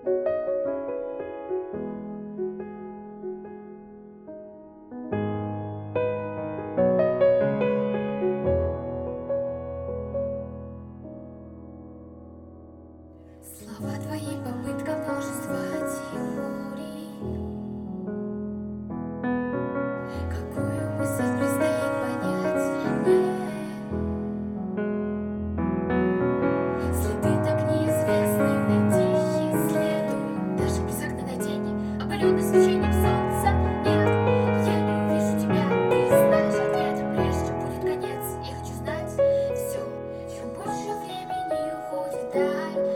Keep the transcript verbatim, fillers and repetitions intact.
Слова твои — попытка множества теорий. Какую мысль предстоит понять мне? Следы так неизвестны, найти их следует. Даже без окна на тени, опаленный свечением солнца. Нет, я не увижу тебя, ты знаешь ответ. Прежде чем будет конец, я хочу знать все. Чем больше времени уходит вдаль,